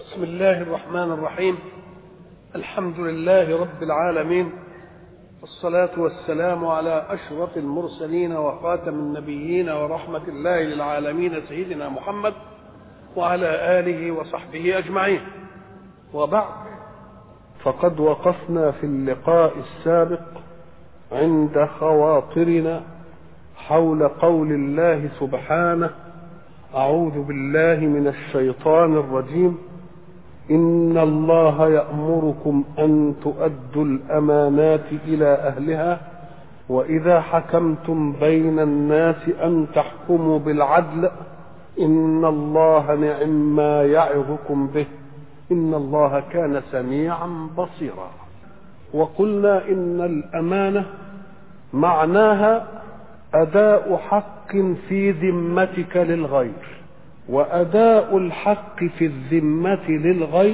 بسم الله الرحمن الرحيم. الحمد لله رب العالمين، والصلاة والسلام على أشرف المرسلين وخاتم النبيين ورحمة الله للعالمين سيدنا محمد وعلى آله وصحبه أجمعين. وبعد، فقد وقفنا في اللقاء السابق عند خواطرنا حول قول الله سبحانه: أعوذ بالله من الشيطان الرجيم، إن الله يأمركم أن تؤدوا الأمانات إلى أهلها وإذا حكمتم بين الناس أن تحكموا بالعدل إن الله نعم ما يعظكم به إن الله كان سميعا بصيرا. وقلنا إن الأمانة معناها أداء حق في ذمتك للغير، وأداء الحق في الذمة للغير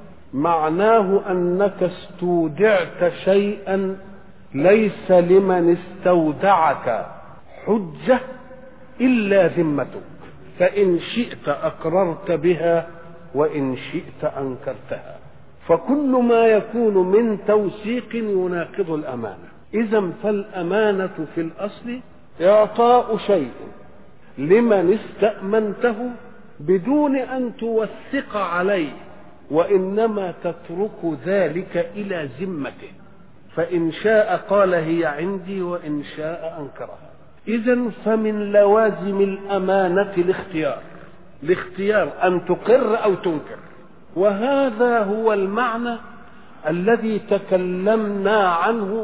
معناه أنك استودعت شيئا ليس لمن استودعك حجة إلا ذمتك، فإن شئت أقررت بها وإن شئت أنكرتها. فكل ما يكون من توثيق يناقض الأمانة. إذن فالأمانة في الأصل إعطاء شيء لمن استأمنته بدون أن توثق عليه، وإنما تترك ذلك إلى ذمته، فإن شاء قال هي عندي وإن شاء أنكرها. إذن فمن لوازم الأمانة الاختيار أن تقر أو تنكر، وهذا هو المعنى الذي تكلمنا عنه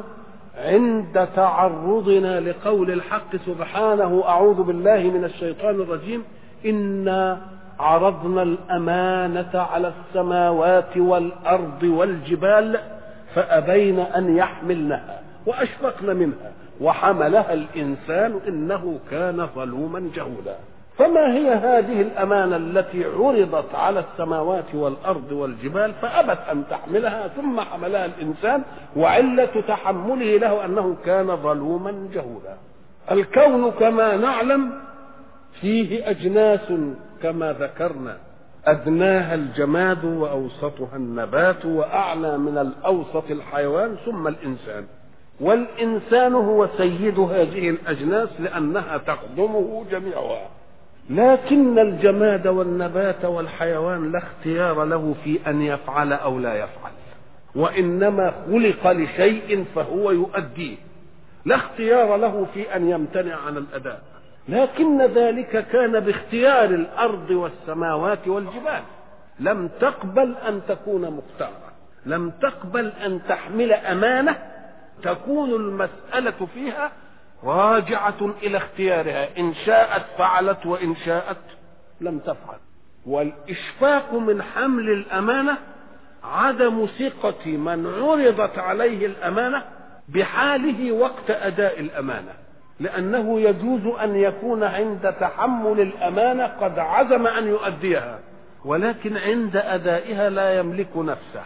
عند تعرضنا لقول الحق سبحانه: أعوذ بالله من الشيطان الرجيم، إنا عرضنا الأمانة على السماوات والأرض والجبال فأبين أن يحملنها وأشفقن منها وحملها الإنسان إنه كان ظلوما جهولا. فما هي هذه الأمانة التي عرضت على السماوات والأرض والجبال فأبت أن تحملها ثم حملها الإنسان، وعلة تحمله له أنه كان ظلوما جهولا؟ الكون كما نعلم فيه أجناس كما ذكرنا، أدناها الجماد وأوسطها النبات وأعلى من الأوسط الحيوان ثم الإنسان، والإنسان هو سيد هذه الأجناس لأنها تخدمه جميعها. لكن الجماد والنبات والحيوان لا اختيار له في أن يفعل أو لا يفعل، وإنما خلق لشيء فهو يؤديه، لا اختيار له في أن يمتنع عن الأداء. لكن ذلك كان باختيار الأرض والسماوات والجبال، لم تقبل أن تكون مختارة، لم تقبل أن تحمل أمانة تكون المسألة فيها راجعة إلى اختيارها، إن شاءت فعلت وإن شاءت لم تفعل. والإشفاق من حمل الأمانة عدم ثقة من عرضت عليه الأمانة بحاله وقت أداء الأمانة، لأنه يجوز أن يكون عند تحمل الأمانة قد عزم أن يؤديها، ولكن عند أدائها لا يملك نفسه،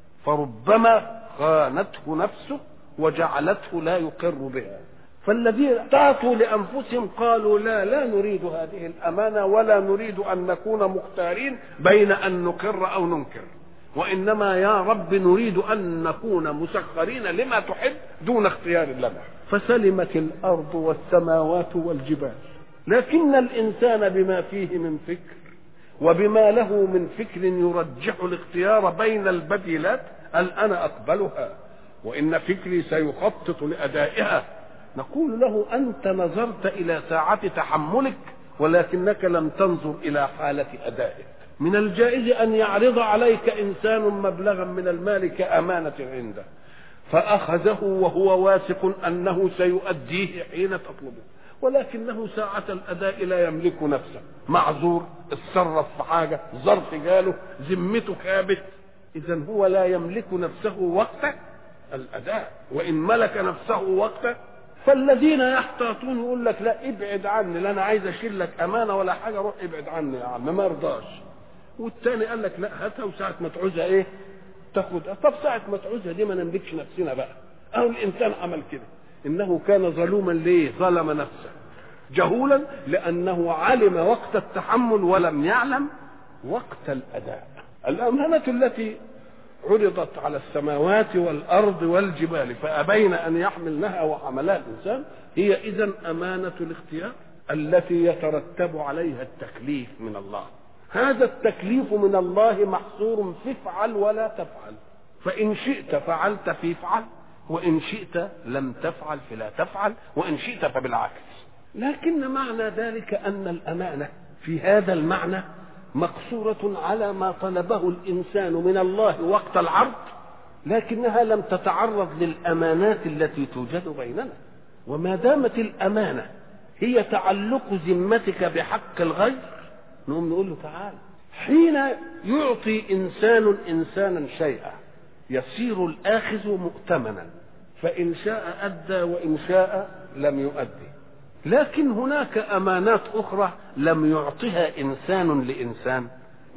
فربما خانته نفسه وجعلته لا يقر بها. فالذين تعطوا لأنفسهم قالوا لا نريد هذه الأمانة ولا نريد أن نكون مختارين بين أن نقر أو ننكر، وإنما يا رب نريد أن نكون مسخرين لما تحب دون اختيار لنا. فسلمت الأرض والسماوات والجبال. لكن الإنسان بما فيه من فكر وبما له من فكر يرجح الاختيار بين البديلات قال أنا أقبلها وإن فكري سيخطط لأدائها. نقول له: أنت نظرت إلى ساعة تحملك ولكنك لم تنظر إلى حالة أدائك. من الجائز أن يعرض عليك إنسان مبلغا من المال كأمانة عنده فأخذه وهو واثق أنه سيؤديه حين تطلبه، ولكنه ساعة الأداء لا يملك نفسه، معذور، اتصرف في حاجة، ظرف جاله، ذمته كابت. إذن هو لا يملك نفسه وقت الأداء، وإن ملك نفسه وقت. فالذين يحتاطون يقول لك: لا ابعد عني، لا أنا عايز أشيل لك أمانة ولا حاجة، روح ابعد عني يا عم، ما يرضاش. والتاني قال لك: لا هاتها وساعة ما تعوزها إيه تاخدها. طب ساعة ما تعوزها دي ما نملكش نفسنا بقى. أو الإنسان عمل كده، إنه كان ظلوما. ليه ظلم نفسه؟ جهولا لأنه علم وقت التحمل ولم يعلم وقت الأداء. الأمانة التي عرضت على السماوات والأرض والجبال فأبين أن يحملنها وحملها الإنسان هي إذن أمانة الاختيار التي يترتب عليها التكليف من الله. هذا التكليف من الله محصور في افعل ولا تفعل، فإن شئت فعلت في افعل، وإن شئت لم تفعل فلا تفعل، وإن شئت فبالعكس. لكن معنى ذلك أن الأمانة في هذا المعنى مقصورة على ما طلبه الإنسان من الله وقت العرض، لكنها لم تتعرض للأمانات التي توجد بيننا. وما دامت الأمانة هي تعلق ذمتك بحق الغير، نقوم نقول له تعال. حين يعطي إنسانا شيئا يصير الآخذ مؤتمنا، فإن شاء أدى وإن شاء لم يؤدي. لكن هناك أمانات أخرى لم يعطها إنسان لإنسان،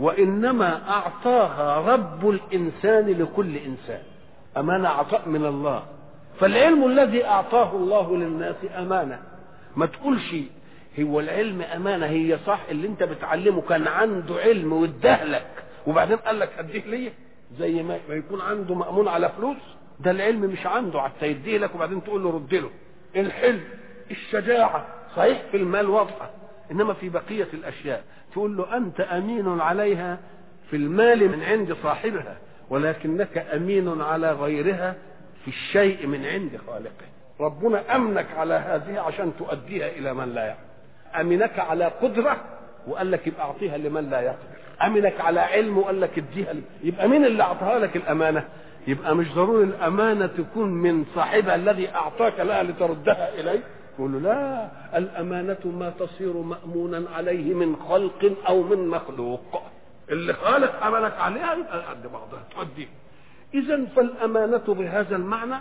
وإنما أعطاها رب الإنسان لكل إنسان. أمانة عطاء من الله. فالعلم الذي أعطاه الله للناس أمانة. ما تقولش هو العلم أمانة، هي صح اللي انت بتعلمه كان عنده علم وادهلك وبعدين قال لك اديه ليه، زي ما يكون عنده مأمون على فلوس، ده العلم مش عنده حتى يديه لك وبعدين تقول له رد له. الحلم، الشجاعة صحيح في المال واضحة، إنما في بقية الأشياء تقول له أنت أمين عليها في المال من عند صاحبها، ولكنك أمين على غيرها في الشيء من عند خالقه. ربنا أمنك على هذه عشان تؤديها إلى من لا يعلم. أمنك على قدرة وقال لك يبقى أعطيها لمن لا يقدر. أمنك على علم وقال لك اديها يبقى مين اللي أعطاها لك الأمانة؟ يبقى مش ضروري الأمانة تكون من صاحبها الذي أعطاك لها لتردها إليه. يقول له لا، الأمانة ما تصير مأمونا عليه من خلق أو من مخلوق. اللي خالق أمنك عليها يبقى قد بعضها تؤديه. إذن فالأمانة بهذا المعنى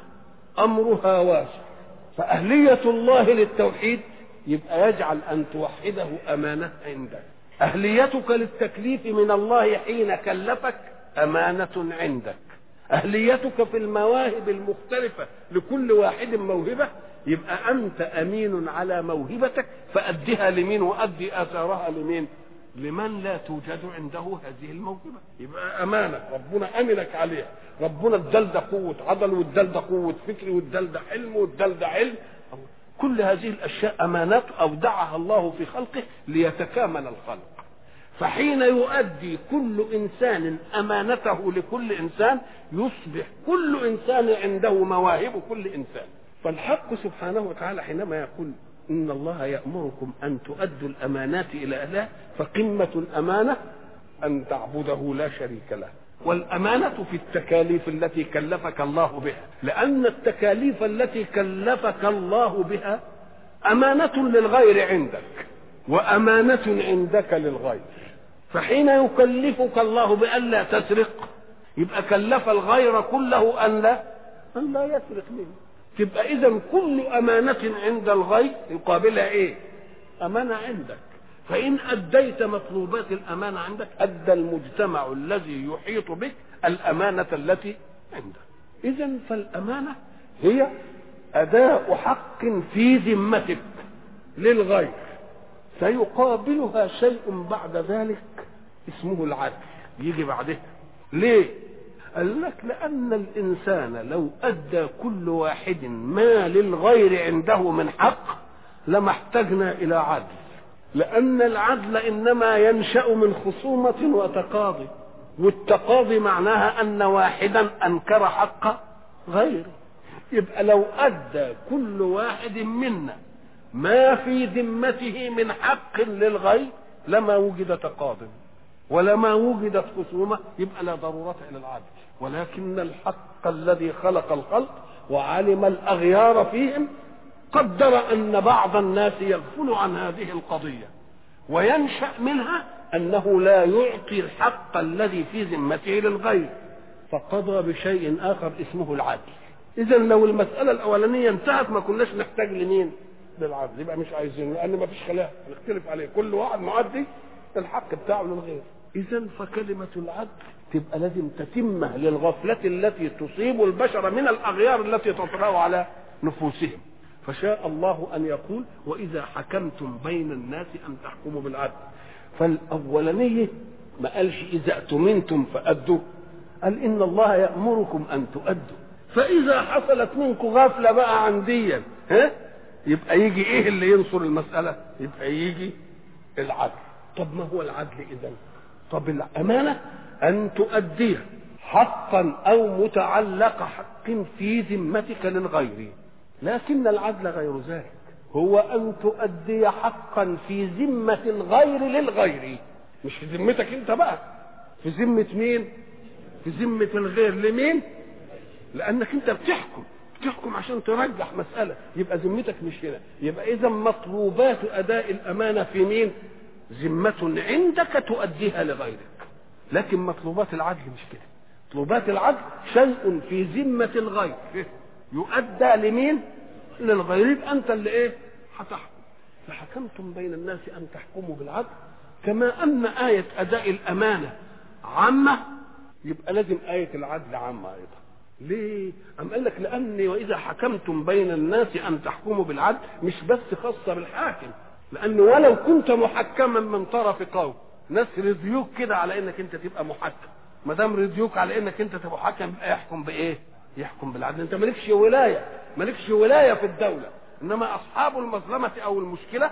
أمرها واسع. فأهلية الله للتوحيد يبقى يجعل أن توحده أمانة عندك. أهليتك للتكليف من الله حين كلفك أمانة عندك. أهليتك في المواهب المختلفة لكل واحد موهبة يبقى أنت أمين على موهبتك، فأديها لمين وأدي آثارها لمين؟ لمن لا توجد عنده هذه الموهبة. يبقى أمانة ربنا أمنك عليها. ربنا ادال ده قوة عضل وادال ده قوة فكر وادال ده حلم وادال ده علم. كل هذه الأشياء أمانات أودعها الله في خلقه ليتكامل الخلق. فحين يؤدي كل إنسان أمانته لكل إنسان يصبح كل إنسان عنده مواهب كل إنسان. فالحق سبحانه وتعالى حينما يقول إن الله يأمركم أن تؤدوا الأمانات إلى أهلها، فقمة الأمانة أن تعبده لا شريك له. والأمانة في التكاليف التي كلفك الله بها، لأن التكاليف التي كلفك الله بها أمانة للغير عندك وأمانة عندك للغير. فحين يكلفك الله بأن لا تسرق يبقى كلف الغير كله أن لا يسرق منه. تبقى إذن كل أمانة عند الغير يقابلها إيه؟ أمانة عندك. فإن أديت مطلوبات الأمانة عندك أدى المجتمع الذي يحيط بك الأمانة التي عندك. إذن فالأمانة هي أداء حق في ذمتك للغير، سيقابلها شيء بعد ذلك اسمه العدل يجي بعدها. ليه؟ قال لك لأن الإنسان لو أدى كل واحد ما للغير عنده من حق لما احتجنا إلى عدل، لأن العدل إنما ينشأ من خصومة وتقاضي، والتقاضي معناها أن واحدا أنكر حق غيره. يبقى لو أدى كل واحد منا ما في ذمته من حق للغير لما وجد تقاض ولما وجدت خصومة، يبقى لا ضرورة إلى العدل. ولكن الحق الذي خلق الخلق وعلم الأغيار فيهم قدر أن بعض الناس يغفل عن هذه القضية وينشأ منها أنه لا يعطي الحق الذي في ذمته للغير، فقضى بشيء آخر اسمه العدل. إذن لو المسألة الأولانية انتهت ما كناش نحتاج لمين؟ للعدل. يبقى مش عايزين، لأن ما فيش خلاف نختلف عليه، كل واحد معدي الحق بتاعه للغير. إذن فكلمة العدل تبقى لازم تتمه للغفلة التي تصيب البشر من الأغيار التي تطرأ على نفوسهم. فشاء الله أن يقول وإذا حكمتم بين الناس أن تحكموا بالعدل. فالأولانية ما قالش إذا اؤتمنتم فأدوا، قال إن الله يأمركم أن تؤدوا. فإذا حصلت منكم غفلة بقى عن ديا يبقى يجي إيه اللي ينصر المسألة؟ يبقى يجي العدل. طب ما هو العدل إذن؟ طب الأمانة أن تؤدي حقا أو متعلق حق في ذمتك للغير، لكن العدل غير ذلك، هو أن تؤدي حقا في ذمة الغير للغير، مش في ذمتك أنت بقى، في ذمة مين؟ في ذمة الغير. لمين؟ لأنك أنت بتحكم عشان ترجح مسألة، يبقى ذمتك مش هنا. يبقى إذا مطلوبات أداء الأمانة في مين؟ ذمة عندك تؤديها لغيرك. لكن مطلوبات العدل مش كده. مطلوبات العدل شيء في ذمة الغير يؤدى لمين؟ للغير. يبقى أنت اللي إيه؟ هتحكم. فحكمتم بين الناس أن تحكموا بالعدل، كما أن آية أداء الأمانة عامة، يبقى لازم آية العدل عامة أيضا. ليه؟ أم قال لك لأني وإذا حكمتم بين الناس أن تحكموا بالعدل مش بس خاصة بالحاكم، لأنه ولو كنت محكما من طرف قوم، ناس رضيوك كده على إنك أنت تبقى محكم، ما دام رضيوك على إنك أنت تبقى محكم يبقى يحكم بإيه؟ يحكم بالعدل. أنت مالكش ولاية في الدولة، إنما أصحاب المظلمة أو المشكلة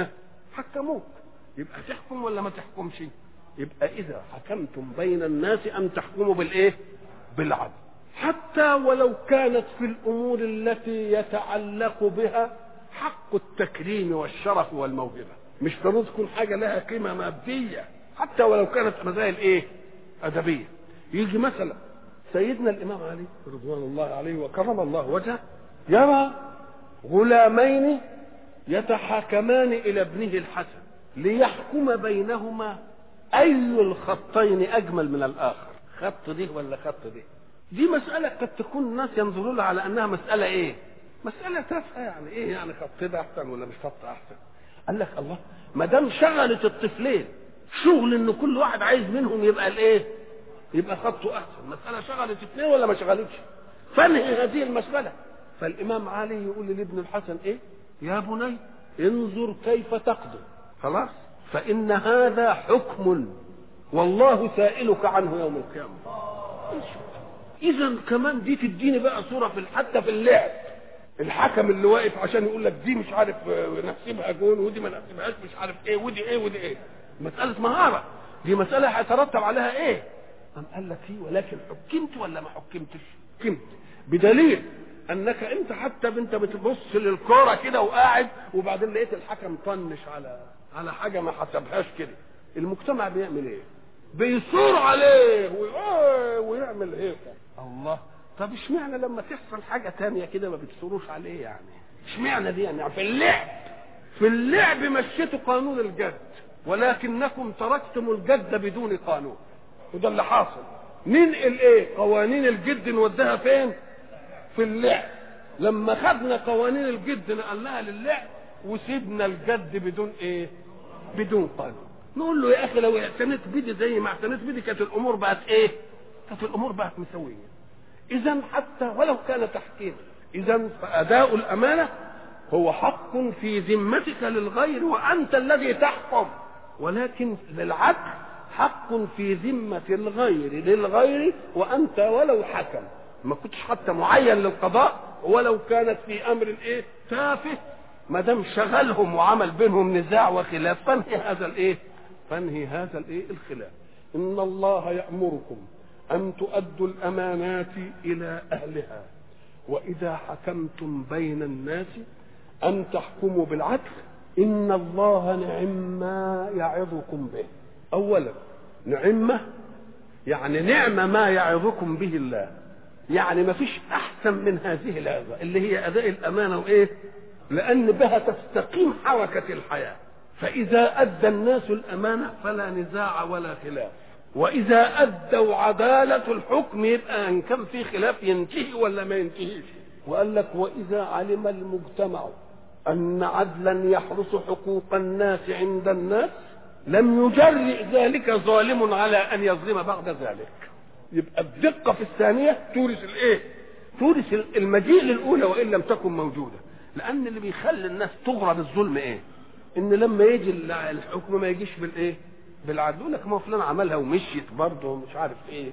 حكموك، يبقى تحكم ولا ما تحكمش؟ يبقى إذا حكمتم بين الناس أن تحكموا بالإيه؟ بالعدل، حتى ولو كانت في الأمور التي يتعلق بها حق التكريم والشرف والموهبة. مش ضروري تكون حاجة لها قيمة مادية، حتى ولو كانت مسائل إيه؟ أدبية. يجي مثلا سيدنا الإمام علي رضوان الله عليه وكرم الله وجهه يرى غلامين يتحاكمان إلى ابنه الحسن ليحكم بينهما أي الخطين أجمل من الآخر، خط دي ولا خط دي. دي مسألة قد تكون الناس ينظروا لها على أنها مسألة إيه؟ مسألة تافهة، يعني إيه يعني خط ده أحسن ولا مش خط أحسن؟ قال لك الله، ما دام شغلت الطفلين شغل إن كل واحد عايز منهم يبقى الإيه؟ يبقى خطه أحسن. مسألة شغلت اثنين ولا ما شغلتش؟ فانهي هذه المسألة. فالإمام علي يقول لابن الحسن إيه؟ يا بني انظر كيف تقضي، خلاص؟ فإن هذا حكم والله سائلك عنه يوم القيامة. إذا كمان دي تديني بقى صورة حتى في اللعب، الحكم اللي واقف عشان يقول لك دي مش عارف نحسبها جون ودي ما نحسبهاش مش عارف ايه ودي ايه ودي ايه، مسألة مهارة، دي مسألة هيترتب عليها ايه؟ أم قال لك ايه ولكن حكمت ولا ما حكمتش؟ حكمت، بدليل انك انت حتى انت بتبص للكوره كده وقاعد وبعدين لقيت الحكم طنش على حاجه ما حسبهاش كده، المجتمع بيعمل ايه؟ بيصور عليه ويعمل هيك. الله، طب اشمعنى لما تحصل حاجه تانية كده ما بتصوروش عليه؟ يعني اشمعنى دي؟ يعني في اللعب مشيتوا قانون الجد ولكنكم تركتم الجد بدون قانون، وده اللي حاصل. ننقل ايه؟ قوانين الجد نوديها فين؟ في اللعب. لما خدنا قوانين الجد نقلناها للعب وسيبنا الجد بدون ايه؟ بدون قانون. نقول له يا اخي لو اعتنيت بدي زي ما اعتنيت بدي كانت الامور بقت ايه؟ كانت الامور بقت مسويه. اذا حتى ولو كان تحكيم، اذا فاداء الامانه هو حق في ذمتك للغير وانت الذي تحكم، ولكن للعدل حق في ذمه الغير للغير وانت ولو حكم، ما كنتش حتى معين للقضاء ولو كانت في امر ايه؟ تافه، ما دام شغلهم وعمل بينهم نزاع وخلاف فانهي هذا الايه؟ الخلاف. ان الله يأمركم ان تؤدوا الامانات الى اهلها واذا حكمتم بين الناس ان تحكموا بالعدل ان الله نعم ما يعظكم به. اولا نعمه يعني نعم ما يعظكم به الله، يعني ما فيش احسن من هذه العظه اللي هي اداء الامانه وايه؟ لان بها تستقيم حركه الحياه. فاذا ادى الناس الامانه فلا نزاع ولا خلاف، واذا ادوا عداله الحكم يبقى ان كان في خلاف ينتهي ولا ما ينتهيش. وقال لك واذا علم المجتمع ان عدلا يحرس حقوق الناس عند الناس لم يجرئ ذلك ظالم على ان يظلم بعد ذلك. يبقى الدقه في الثانيه تورث الايه؟ تورث المجيء للاولى وان لم تكن موجوده. لان اللي بيخلي الناس تغرى بالظلم ايه؟ ان لما يجي الحكم ما يجيش بالايه؟ بالعدل. يقول لك ما فلان عملها ومشيت برضه ومش عارف ايه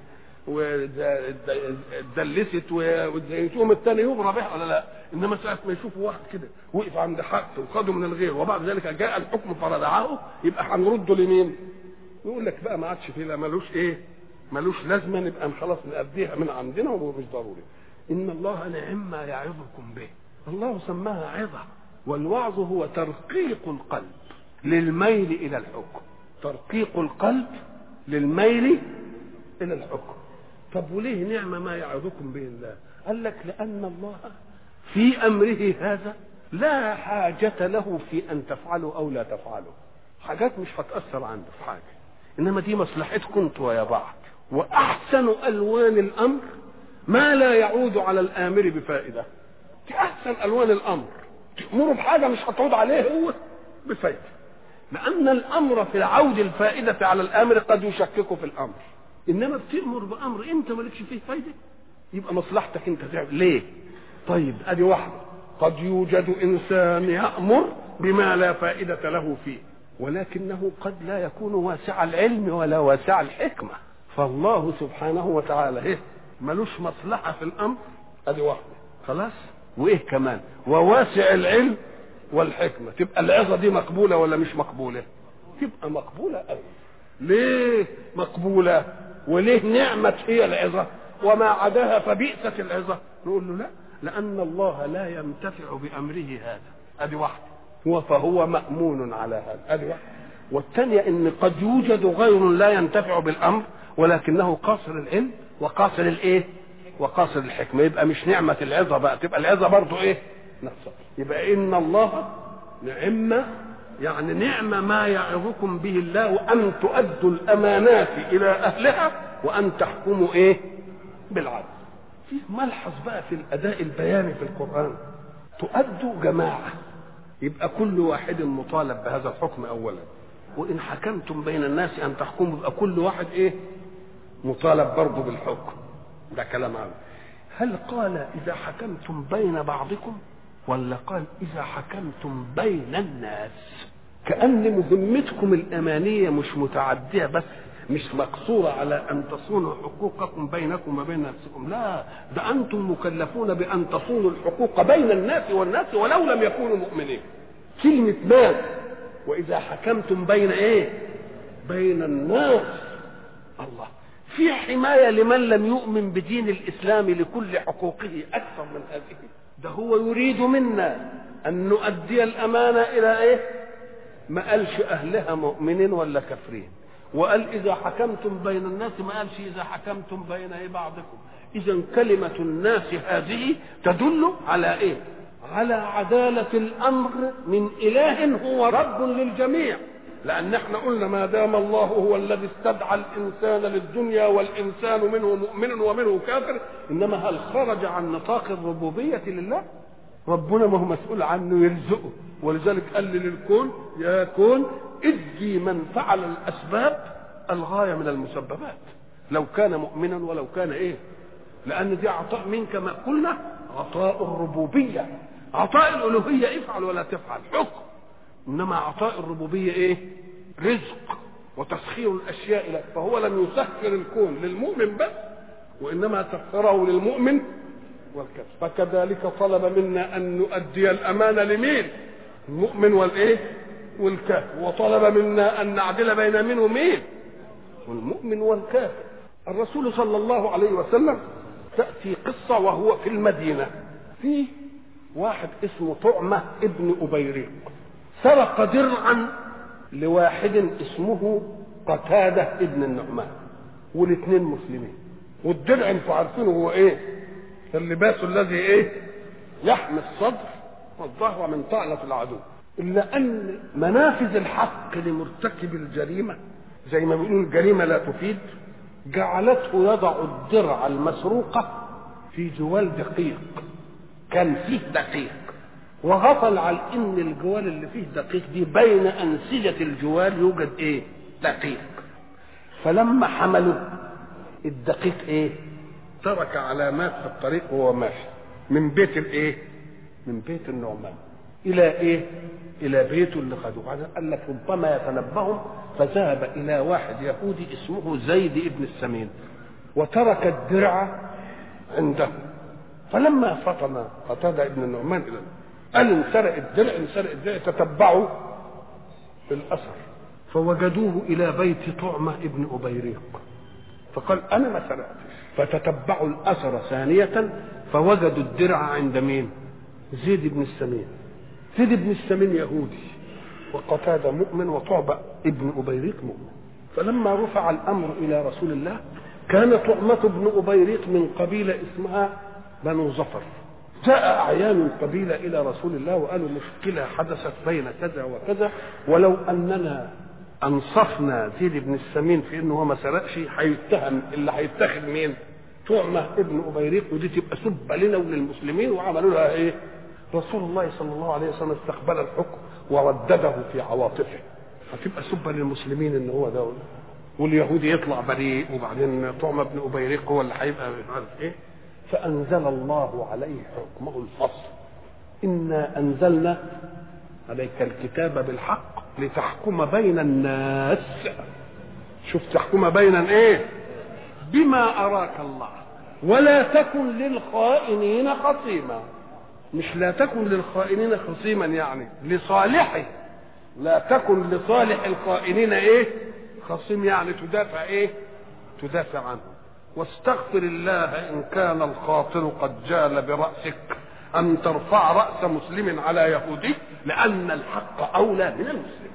ودلست وتزيتوهم الثاني يغرى بها ولا لا. انما ساعه ما يشوفوا واحد كده وقف عند حق وخده من الغير وبعد ذلك جاء الحكم فردعه، يبقى هنرده لمين؟ يقول لك بقى ما عادش فيه، لا ملوش ايه، ملوش لازمه، نبقى خلاص نأديها من عندنا ومش ضروري. ان الله نعم ما يعظكم به. الله سماها عظه، والوعظ هو ترقيق القلب للميل الى الحكم، ترقيق القلب للميل الى الحكم. طب وليه نعمه ما يعظكم به الله؟ قال لك لان الله في امره هذا لا حاجه له في ان تفعلوا او لا تفعلوا، حاجات مش هتاثر عنده في حاجه، انما دي مصلحتكم انتوا ويا بعض. واحسن الوان الامر ما لا يعود على الامر بفائده. دي احسن الوان الامر، تأمره بحاجه مش هتعود عليه هو بفائده، لان الامر في العود الفائده على الامر قد يشككه في الامر. انما بتأمر بامر انت مالكش فيه فايده، يبقى مصلحتك انت تعمل ليه. طيب ادي واحده، قد يوجد انسان يأمر بما لا فائده له فيه، ولكنه قد لا يكون واسع العلم ولا واسع الحكمه، فالله سبحانه وتعالى ايه ملوش مصلحه في الامر. ادي واحده خلاص. وايه كمان؟ وواسع العلم والحكمه. تبقى العظه دي مقبوله ولا مش مقبوله؟ تبقى مقبوله قوي. ليه مقبوله؟ وليه نعمه هي العظه وما عداها فبئست العظه؟ نقول له لا، لان الله لا ينتفع بامره هذا. ادي واحده، فهو مأمون على هذا. ادي واحده. والثانيه ان قد يوجد غير لا ينتفع بالامر ولكنه قاصر العلم وقاصر الايه وقاصر الحكمه، يبقى مش نعمه العظه بقى، تبقى العظه برضه ايه نفسها. يبقى ان الله نعمه، يعني نعمه ما يعظكم به الله، ان تؤدوا الامانات الى اهلها وان تحكموا ايه بالعدل. في ملحظ بقى في الاداء البياني في القران، تؤدوا جماعه، يبقى كل واحد مطالب بهذا الحكم اولا، وان حكمتم بين الناس ان تحكموا، يبقى كل واحد ايه مطالب برضه بالحكم. ده كلام عام. هل قال اذا حكمتم بين بعضكم ولا قال اذا حكمتم بين الناس؟ كأن مهمتكم الامانيه مش متعديه بس، مش مقصوره على ان تصونوا حقوقكم بينكم وبين نفسكم، لا، ده انتم مكلفون بان تصونوا الحقوق بين الناس والناس ولو لم يكونوا مؤمنين. كلمه ناس، واذا حكمتم بين ايه بين الناس، الله في حمايه لمن لم يؤمن بدين الاسلام لكل حقوقه اكثر من هذه. ده هو يريد منا ان نؤدي الامانه الى ايه؟ ما قالش اهلها مؤمنين ولا كافرين، وقال اذا حكمتم بين الناس، ما قالش اذا حكمتم بين ايه بعضكم. اذا كلمه الناس هذه تدل على ايه؟ على عداله الامر من اله هو رب للجميع. لان احنا قلنا ما دام الله هو الذي استدعى الانسان للدنيا والانسان منه مؤمن ومنه كافر، انما هل خرج عن نطاق الربوبيه لله؟ ربنا ما هو مسؤول عنه يرزقه، ولذلك قال للكون يا كون ادي من فعل الاسباب الغايه من المسببات، لو كان مؤمنا ولو كان ايه، لان دي عطاء منك كما قلنا، عطاء الربوبيه. عطاء الالوهيه افعل ولا تفعل حكم، انما عطاء الربوبيه ايه؟ رزق وتسخير الاشياء لك. فهو لم يسخر الكون للمؤمن بس، وانما سخره للمؤمن والكافر. فكذلك طلب منا ان نؤدي الامانه لمين؟ المؤمن والايه والكافر. وطلب منا ان نعدل بين مين ومين؟ والمؤمن والكافر. الرسول صلى الله عليه وسلم تاتي قصه وهو في المدينه، في واحد اسمه طعمه ابن ابيريق سرق درعا لواحد اسمه قتاده ابن النعمان، والاثنين مسلمين. والدرع انتوا عارفينه هو ايه؟ اللباس الذي ايه؟ يحمي الصدر والظهر من طعنه العدو. الا ان منافذ الحق لمرتكب الجريمه، زي ما بيقولوا الجريمه لا تفيد، جعلته يضع الدرع المسروقه في جوال دقيق، كان فيه دقيق، وغفل على ان الجوال اللي فيه دقيق دي بين انسجه الجوال يوجد ايه؟ دقيق. فلما حملوا الدقيق ايه؟ ترك علامات في الطريق وهو ماشي من بيت الايه؟ من بيت النعمان. الى ايه؟ الى بيته اللي خدوه. بعدين قال لك ربما يتنبهم، فذهب الى واحد يهودي اسمه زيد ابن السمين وترك الدرع عنده. فلما فطن قتادة ابن النعمان الى قال انسرق الدرع تتبعوا الاثر فوجدوه الى بيت طعمة ابن أبيريق، فقال انا ما سرقتش. فتتبعوا الاثر ثانية فوجدوا الدرع عند مين؟ زيد بن السمين. زيد بن السمين يهودي وقتادة مؤمن وطعبة ابن أبيريق مؤمن. فلما رفع الامر الى رسول الله، كان طعمة ابن أبيريق من قبيلة اسمها بنو ظفر. جاء أعيان القبيلة إلى رسول الله وقالوا مشكلة حدثت بين كذا وكذا، ولو أننا أنصفنا زيد بن السمين في إنه هو ما سرقش هيتهم، اللي هيتخذ مين؟ طعمة ابن أبيريق، ودي تبقى سبة لنا وللمسلمين. وعملوا لها إيه؟ رسول الله صلى الله عليه وسلم استقبل الحكم وردده في عواطفه، هتبقى سبة للمسلمين إن هو ده، واليهودي يطلع بريء، وبعدين طعمة ابن أبيريق هو اللي هيبقى مش عارف إيه. فأنزل الله عليه حكمه الفصل: إنا أنزلنا عليك الكتاب بالحق لتحكم بين الناس. شوف، تحكم بين ايه؟ بما أراك الله ولا تكن للخائنين خصيما. مش لا تكن للخائنين خصيما يعني لصالحه، لا تكن لصالح الخائنين ايه؟ خصيم، يعني تدافع ايه؟ تدافع عنه. واستغفر الله إن كان الخاطر قد جال برأسك أن ترفع رأس مسلم على يهودي، لأن الحق أولى من المسلم.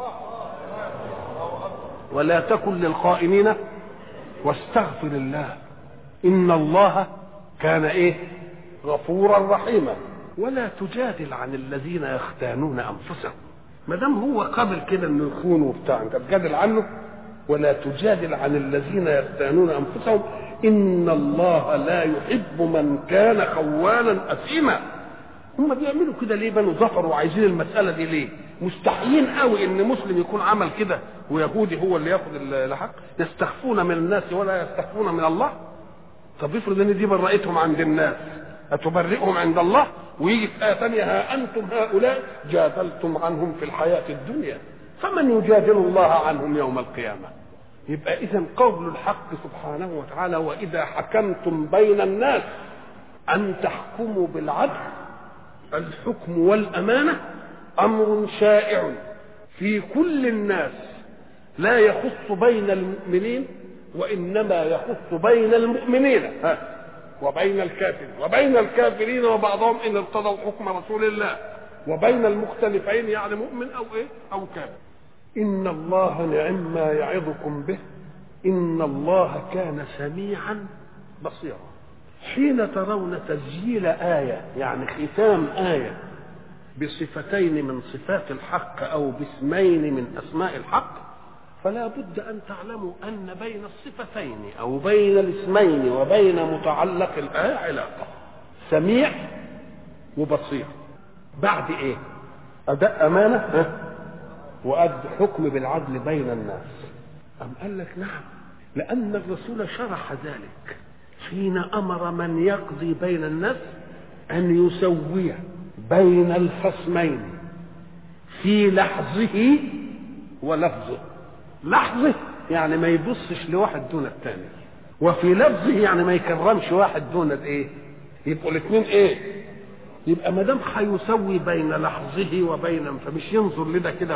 ولا تكن للخائنين واستغفر الله إن الله كان إيه؟ غفورا رحيما. ولا تجادل عن الذين يختانون أنفسهم. ما دام هو قبل كده إنه يخون وبتاع، أنت تجادل عنه؟ ولا تجادل عن الذين يختانون أنفسهم إن الله لا يحب من كان خوانا أثيما. هم بيعملوا كده ليه بنو ظفر وعايزين المسألة دي ليه؟ مستحيين قوي إن مسلم يكون عمل كده ويهودي هو اللي ياخد الحق. يستخفون من الناس ولا يستخفون من الله. طب افرض ان دي برأتهم عند الناس، أتبرئهم عند الله؟ ويجي في آية ثانية: ها أنتم هؤلاء جادلتم عنهم في الحياة الدنيا فمن يجادل الله عنهم يوم القيامة. يبقى إذن قول الحق سبحانه وتعالى: وإذا حكمتم بين الناس أن تحكموا بالعدل. الحكم والأمانة أمر شائع في كل الناس، لا يخص بين المؤمنين، وإنما يخص بين المؤمنين وبين الكافرين، وبين الكافرين وبعضهم إن ارتضوا حكم رسول الله، وبين المختلفين يعني مؤمن أو إيه أو كافر. إن الله نعم ما يعظكم به إن الله كان سميعا بصيرا. حين ترون تسجيل آية يعني ختام آية بصفتين من صفات الحق أو باسمين من أسماء الحق، فلا بد أن تعلموا أن بين الصفتين أو بين الاسمين وبين متعلق الآية علاقة. سميع وبصير. بعد إيه؟ أداء أمانة وأد حكم بالعدل بين الناس. أم قال لك نعم، لأن الرسول شرح ذلك حين أمر من يقضي بين الناس أن يسوي بين الخصمين في لحظه ولفظه. لحظه يعني ما يبصش لواحد دون الثاني، وفي لفظه يعني ما يكرمش واحد دون الايه. يبقوا الاثنين ايه؟ يبقى ما دام هيسوي بين لحظه وبين، فمش ينظر لده كده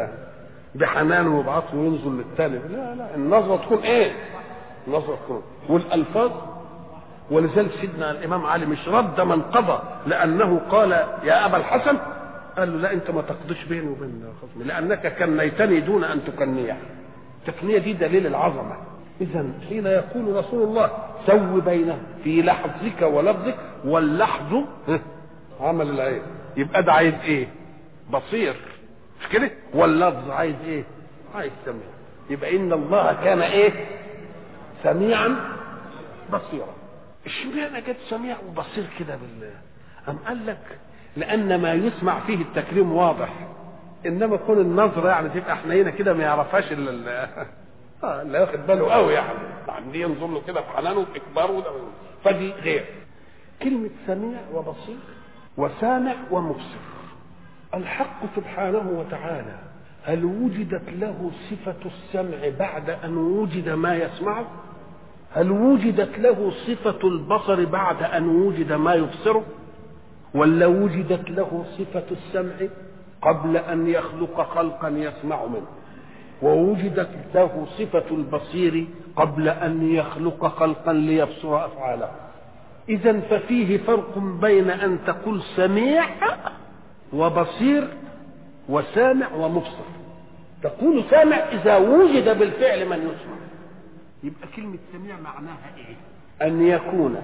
بحنان وبعطف وينظر للثاني، لا النظره تكون ايه؟ النظره تكون والالفاظ. ولذلك سيدنا الامام علي مش رد من قضى لانه قال يا ابا الحسن، قال له لا انت ما تقضيش بيني وبين خصمي لانك كنيتني دون ان تكنيه. التكنيه دي دليل العظمه. اذا حين يقول رسول الله سو بينه في لحظك ولفظك، واللحظ عمل العين، يبقى ده عايز ايه؟ بصير، مش كده؟ واللفظ عايز ايه؟ عايز سميع. يبقى ان الله كان ايه؟ سميعا بصيرا. اشمعنى جت سميع وبصير كده بالله؟ أم قال لك لأن ما يسمع فيه التكريم واضح، إنما كون النظرة يعني تبقى حنينة كده ما يعرفهاش إلا اللي واخد باله قوي، يعني عندي ينظر له كده بحنانه وبإكباره وده، فدي غير. كلمة سميع وبصير وسامع ومبصر الحق سبحانه وتعالى هل وجدت له صفة السمع بعد أن وجد ما يسمعه؟ هل وجدت له صفة البصر بعد أن وجد ما يبصره؟ ولا وجدت له صفة السمع قبل أن يخلق خلقا يسمع منه؟ ووجدت له صفة البصير قبل أن يخلق خلقا ليبصر أفعاله. إذن ففيه فرق بين أن تقول سميع وبصير وسامع ومبصر. تقول سامع إذا وجد بالفعل من يسمع. يبقى كلمة سميع معناها إيه؟ أن يكون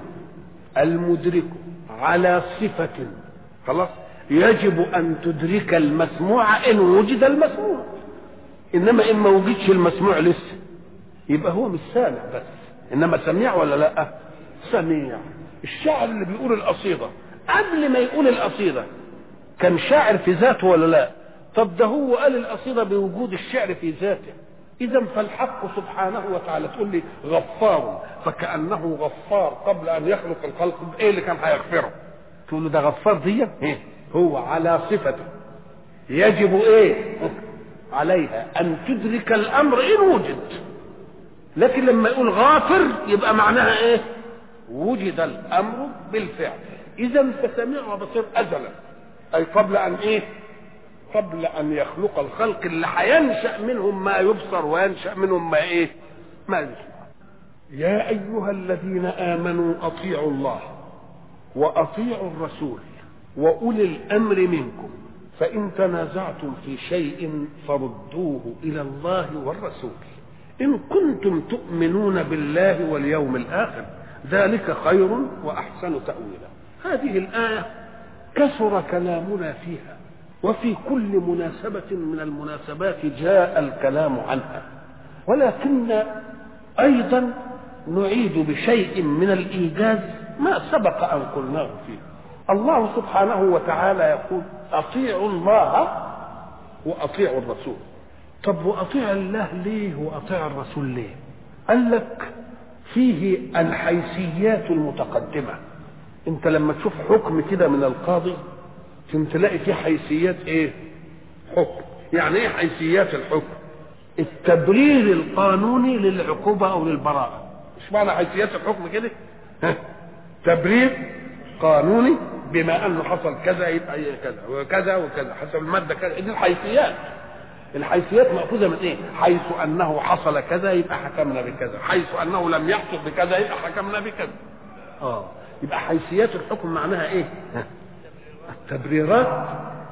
المدرك على صفة خلاص يجب أن تدرك المسموع إن وجد المسموع، إنما إن ما وجدش المسموع لسه يبقى هو مش سامع بس، إنما سميع ولا لا؟ سميع. الشاعر اللي بيقول القصيدة قبل ما يقول القصيدة كان شاعر في ذاته ولا لا؟ طب ده هو قال القصيدة بوجود الشعر في ذاته. إذا فالحق سبحانه وتعالى تقول لي غفار، فكأنه غفار قبل أن يخلق الخلق، إيه اللي كان هيغفره؟ تقول له ده غفار دي هو على صفته يجب إيه عليها أن تدرك الأمر إن وجد. لكن لما يقول غافر يبقى معناها إيه؟ وجد الأمر بالفعل. إذا فسميع وبصير أزلا، أي قبل أن إيه؟ قبل أن يخلق الخلق اللي هينشأ منهم ما يبصر وينشأ منهم ما إيه؟ ما يسمع. يا أيها الذين آمنوا أطيعوا الله وأطيعوا الرسول وأولي الأمر منكم، فإن تنازعتم في شيء فردوه إلى الله والرسول إن كنتم تؤمنون بالله واليوم الآخر، ذلك خير وأحسن تأويلا. هذه الآية كثر كلامنا فيها، وفي كل مناسبة من المناسبات جاء الكلام عنها، ولكن أيضا نعيد بشيء من الإيجاز ما سبق أن قلناه فيه. الله سبحانه وتعالى يقول أطيعوا الله وأطيعوا الرسول. طب وأطيع الله ليه وأطيع الرسول ليه؟ قال لك فيه الحيثيات المتقدمة. انت لما تشوف حكم كده من القاضي تلاقي فيه حيثيات ايه؟ حكم. يعني ايه حيثيات الحكم؟ التبرير القانوني للعقوبة او للبراءة. مش معنى حيثيات الحكم كده؟ تبرير قانوني بما انه حصل كذا يبقى كذا وكذا وكذا حسب المادة كذا. دي الحيثيات. الحيثيات مأخوذة من ايه؟ حيث انه حصل كذا يبقى حكمنا بكذا، حيث انه لم يحصل بكذا يبقى حكمنا بكذا. يبقى حيثيات الحكم معناها ايه؟ التبريرات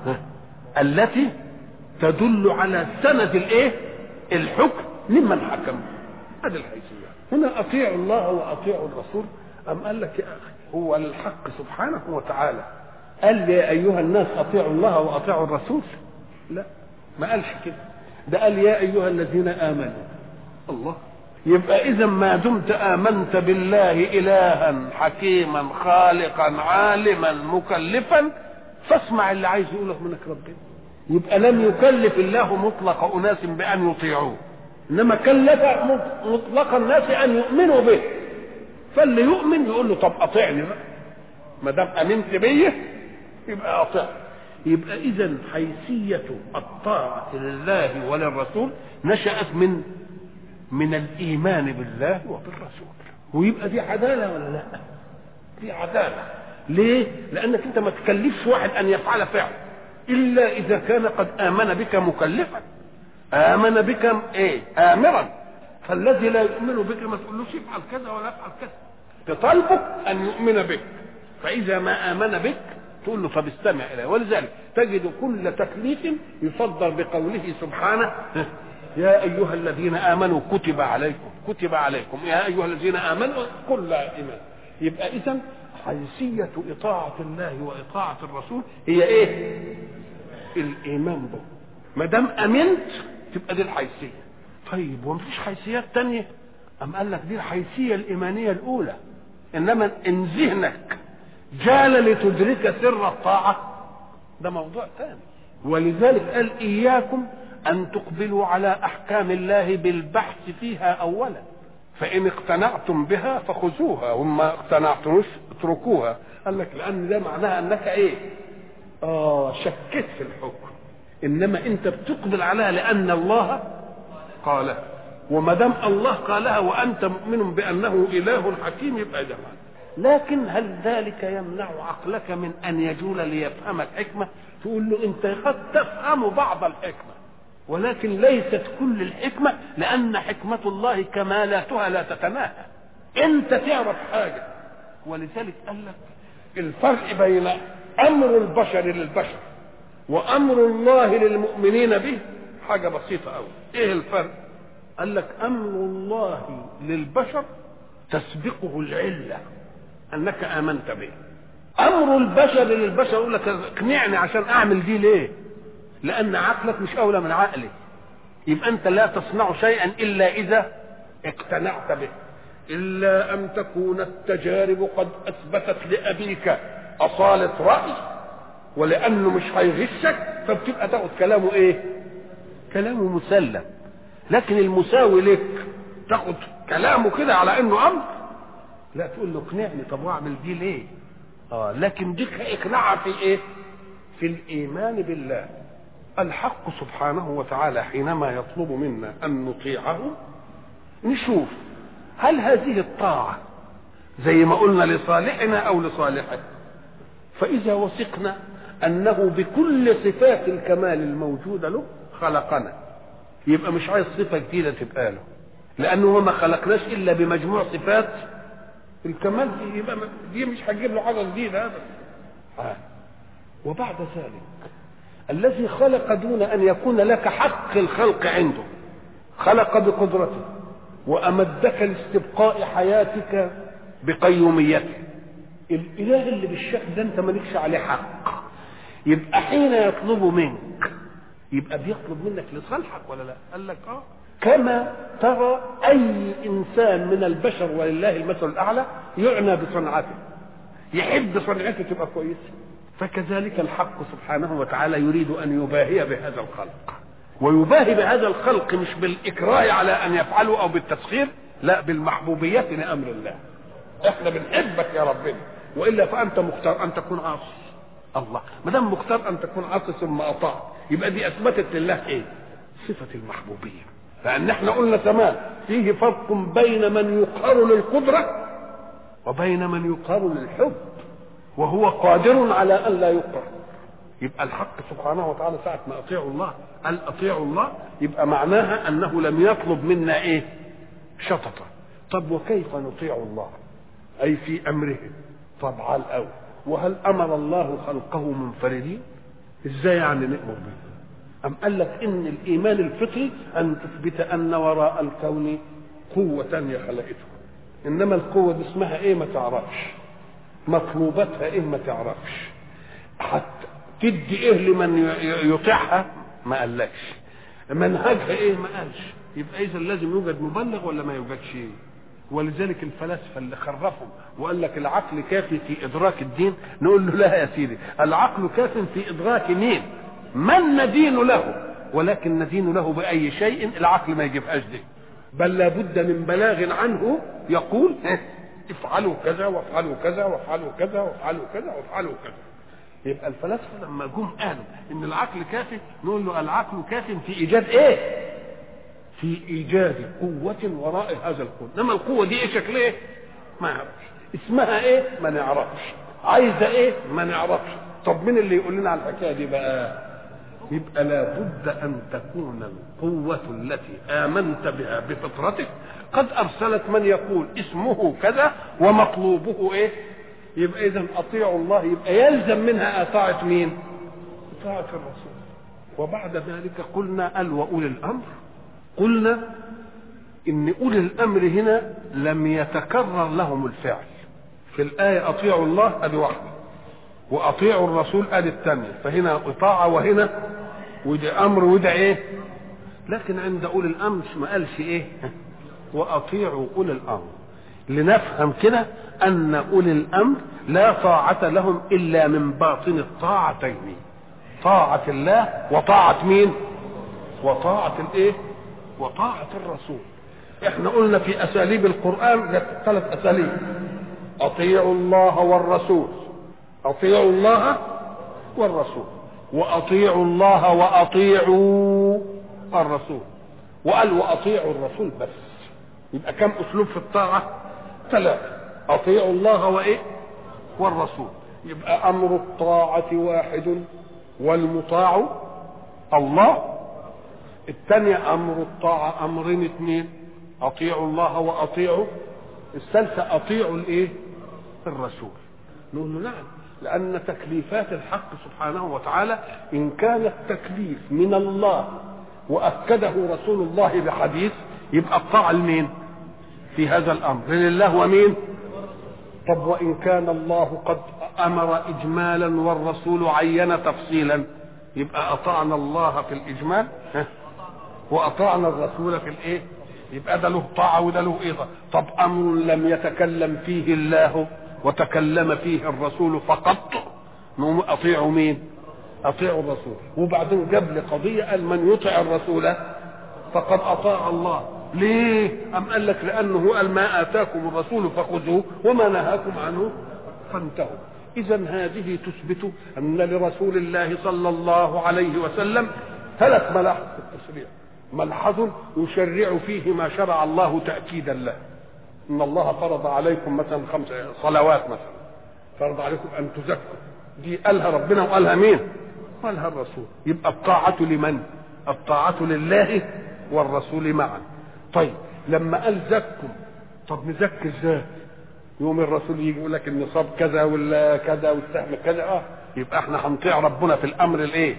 التي تدل على سند الايه؟ الحكم لمن حكم. هذه الحيثيات. هنا اطيعوا الله واطيعوا الرسول. ام قال لك يا اخي هو الحق سبحانه وتعالى قال يا ايها الناس اطيعوا الله واطيعوا الرسول؟ لا، ما قالش كده. ده قال يا ايها الذين امنوا. الله. يبقى اذا ما دمت امنت بالله الها حكيما خالقا عالما مكلفا فاسمع اللي عايز يقوله منك ربنا. يبقى لم يكلف الله مطلق اناس بان يطيعوه، انما كلف مطلق الناس ان يؤمنوا به. فاللي يؤمن يقول له طب اطيعني بقى، ما دام امنت بيه يبقى اطيع. يبقى اذا حيثيه الطاعه لله وللرسول نشأت من الايمان بالله وبالرسول. ويبقى دي عداله ولا لا؟ دي عداله. ليه؟ لانك انت ما تكلفش واحد ان يفعل فعل الا اذا كان قد امن بك مكلفا. امن بك ايه؟ امرا. فالذي لا يؤمن بك ما تقولوش افعل كذا ولا افعل كذا، تطالبك ان يؤمن بك. فاذا ما امن بك تقول له فباستمع اليه. ولذلك تجد كل تكليف يصدر بقوله سبحانه يا ايها الذين امنوا كتب عليكم، كتب عليكم يا ايها الذين امنوا كل ايمان. يبقى اذا حيثيه اطاعه الله واطاعه الرسول هي ايه؟ الايمان به. ما دام امنت تبقى دي الحيثيه. طيب ومفيش حيثيات تانية؟ ام قال لك دي الحيثيه الايمانيه الاولى، انما ان ذهنك جال لتدرك سر الطاعه ده موضوع ثاني. ولذلك قال اياكم ان تقبلوا على احكام الله بالبحث فيها اولا، فان اقتنعتم بها فخذوها وما اقتنعتموش اتركوها. قال لك لان ده معناها انك ايه؟ شكيت في الحكم، انما انت بتقبل عليها لان الله قالها، وما دام الله قالها وانت مؤمن بانه اله حكيم يبقى جمال. لكن هل ذلك يمنع عقلك من ان يجول ليفهم الحكمه؟ تقول له انت قد تفهم بعض الحكمه ولكن ليست كل الحكمه، لان حكمه الله كمالاتها لا تتناهى. انت تعرف حاجه، ولذلك قال لك الفرق بين امر البشر للبشر وامر الله للمؤمنين به حاجه بسيطه قوي. ايه الفرق؟ قال لك امر الله للبشر تسبقه العله انك امنت به. امر البشر للبشر يقول لك اقنعني عشان اعمل دي ليه؟ لان عقلك مش اولى من عقلي. يبقى انت لا تصنع شيئا الا اذا اقتنعت به، الا ان تكون التجارب قد اثبتت لابيك اصاله راي ولانه مش هيغشك، فبتبقى تاخد كلامه ايه؟ كلامه مسلم. لكن المساوي لك تاخد كلامه كده على انه امر، لا تقول له اقنعني طب واعمل دي ليه؟ لكن دي اقناعها في ايه؟ في الايمان بالله. الحق سبحانه وتعالى حينما يطلب منا ان نطيعه نشوف هل هذه الطاعه زي ما قلنا لصالحنا او لصالحه. فاذا وثقنا انه بكل صفات الكمال الموجوده له خلقنا، يبقى مش عايز صفه جديده تبقى له، لانه ما خلقناش الا بمجموع صفات الكمال دي، يبقى دي مش هتجيب له حاجه جديده ابدا. وبعد ذلك الذي خلق دون ان يكون لك حق الخلق عنده، خلق بقدرته وامدك لاستبقاء حياتك بقيوميته. الاله اللي بالشكل ده انت مالكش عليه حق، يبقى حين يطلب منك يبقى بيطلب منك لصالحك ولا لا؟ قال لك كما ترى اي انسان من البشر ولله المثل الاعلى يعنى بصنعته، يحب صنعته تبقى كويسه، فكذلك الحق سبحانه وتعالى يريد ان يباهي بهذا الخلق، ويباهي بهذا الخلق مش بالاكراه على ان يفعلوا او بالتسخير، لا بالمحبوبيه لامر الله. احنا بنحبك يا ربنا، والا فانت مختار ان تكون عاصي. الله ما دام مختار ان تكون عاصي ثم اطاع، يبقى دي اثبتت لله ايه؟ صفه المحبوبيه. لان احنا قلنا زمان فيه فرق بين من يقهر للقدره وبين من يقهر للحب، وهو قادر على ان لا يقهر. يبقى الحق سبحانه وتعالى ساعه ما اطيعوا الله قال اطيعوا الله، يبقى معناها انه لم يطلب منا ايه؟ شططه. طب وكيف نطيع الله؟ اي في امره. طب على الاول، وهل امر الله خلقه منفردين؟ ازاي يعني نؤمر به؟ أم قال لك إن الإيمان الفطري أن تثبت أن وراء الكون قوة تانية خلقته، إنما القوة دي اسمها إيه ما تعرفش، مطلوباتها إيه ما تعرفش، حتى تدي إيه لمن يطيعها ما قالكش، منهجها إيه ما قالش. يبقى إذا لازم يوجد مبلغ ولا ما يوجدش؟ ولذلك الفلاسفة اللي خرفوا وقال لك العقل كافي في إدراك الدين، نقول له لا يا سيدي، العقل كاف في إدراك مين؟ من ندين له، ولكن ندين له بأي شيء العقل ما يجيبهاش دي، بل لابد من بلاغ عنه يقول افعلوا كذا وافعلوا كذا وافعلوا كذا وافعلوا كذا وافعلوا كذا. يبقى الفلاسفة لما جم قالوا ان العقل كافي، نقول له العقل كاف في ايجاد ايه؟ في ايجاد قوة وراء هذا الكون، انما القوة دي ايه شكلها؟ ما نعرفش. اسمها ايه؟ ما نعرفش. عايزة ايه؟ ما نعرفش. طب مين اللي يقول لنا على الحكاية دي بقى؟ يبقى لابد ان تكون القوة التي آمنت بها بفطرتك قد ارسلت من يقول اسمه كذا ومطلوبه ايه؟ يبقى اذا اطيعوا الله، يبقى يلزم منها اطاعة مين؟ اطاعة الرسول. وبعد ذلك قلنا قال واولي الامر، قلنا ان اولي الامر هنا لم يتكرر لهم الفعل في الآية اطيعوا الله ادي واحدة، واطيعوا الرسول ادي الثانية، فهنا اطاعة وهنا وده امر وده ايه؟ لكن عند اولي الامر ما قالش ايه؟ واطيعوا اولي الامر، لنفهم كده ان اولي الامر لا طاعة لهم الا من باطن الطاعتين، طاعة الله وطاعة مين؟ وطاعة الايه؟ وطاعة الرسول. احنا قلنا في اساليب القرآن 3 اساليب: اطيعوا الله والرسول، اطيعوا الله والرسول، وأطيعوا الله وأطيعوا الرسول، وقال وأطيعوا الرسول بس. يبقى كم أسلوب في الطاعة؟ 3. أطيعوا الله وإيه؟ والرسول. يبقى أمر الطاعة واحد والمطاع الله. الثانية أمر الطاعة أمرين 2، أطيعوا الله وأطيعوا. الثالثة أطيعوا الإيه؟ الرسول. نقول له نعم، لأن تكليفات الحق سبحانه وتعالى إن كان التكليف من الله وأكده رسول الله بحديث، يبقى الطاعة لمين في هذا الأمر؟ لله ومين؟ طب وإن كان الله قد أمر إجمالا والرسول عين تفصيلا، يبقى أطعنا الله في الإجمال وأطعنا الرسول في الإيه؟ يبقى ده له طاعة وده له إيه؟ طب أمر لم يتكلم فيه الله وتكلم فيه الرسول فقط، أطيعوا مين؟ أطيعوا الرسول. وبعدين جاب لي قضية قال من يطع الرسول فقد أطاع الله. ليه؟ أم قال لك لأنه قال ما آتاكم الرسول فخذوه وما نهاكم عنه فانتهوا. إذا هذه تثبت أن لرسول الله صلى الله عليه وسلم 3 ملاحظ في التشريع. ملحظ يشرع فيه ما شرع الله تأكيدا له. إن الله فرض عليكم مثلا 5 صلوات، مثلا فرض عليكم أن تزكوا، دي قالها ربنا وقالها مين؟ قالها الرسول. يبقى الطاعة لمن؟ الطاعة لله والرسول معا. طيب لما قال زكوا، طب نزكي ازاي؟ يوم الرسول يجي يقول لك النصاب كذا ولا كذا والسهم كذا، يبقى احنا هنطيع ربنا في الامر الايه؟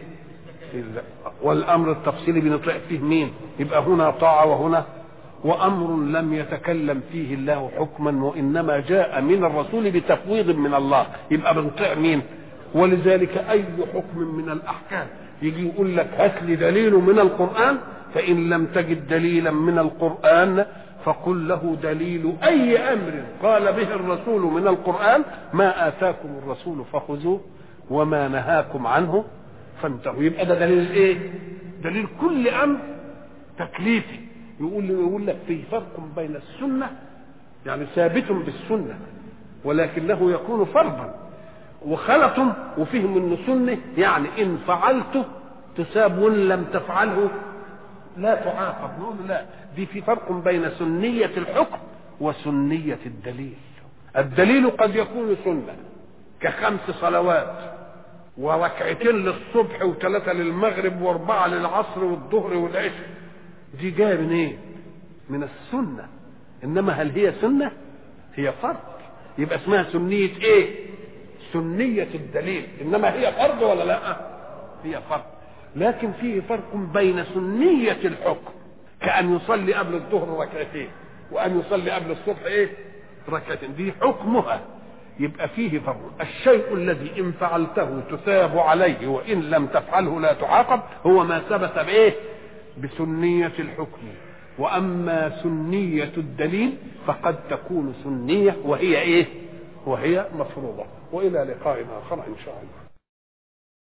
والامر التفصيلي بنطيع فيه مين؟ يبقى هنا طاعه وهنا. وامر لم يتكلم فيه الله حكما وانما جاء من الرسول بتفويض من الله، يبقى بنطيع مين؟ ولذلك اي حكم من الاحكام يجي يقول لك هات لي دليل من القران، فان لم تجد دليلا من القران فقل له دليل اي امر قال به الرسول من القران، ما اتاكم الرسول فخذوه وما نهاكم عنه فانتهوا. يبقى ده دليل ايه؟ دليل كل امر تكليفي. يقول لك في فرق بين السنه، يعني ثابت بالسنه ولكنه يكون فرضا، وخلط وفهم انه سنه، يعني ان فعلته تثاب وان لم تفعله لا تعاقب. نقول لا، دي في فرق بين سنيه الحكم وسنيه الدليل. الدليل قد يكون سنه ك5 صلوات وركعتين للصبح و3 للمغرب و4 للعصر والظهر والعشاء، دي جايه من ايه؟ من السنه. انما هل هي سنه؟ هي فرض. يبقى اسمها سنيه ايه؟ سنيه الدليل. انما هي فرض ولا لا؟ هي فرض. لكن فيه فرق بين سنيه الحكم، كأن يصلي قبل الظهر ركعتين وأن يصلي قبل الصبح ايه؟ ركعتين، دي حكمها. يبقى فيه فرق. الشيء الذي إن فعلته تثاب عليه وإن لم تفعله لا تعاقب هو ما ثبت بإيه؟ بسنية الحكم. وأما سنية الدليل فقد تكون سنية وهي إيه؟ وهي مفروضة. وإلى لقاء آخر إن شاء الله.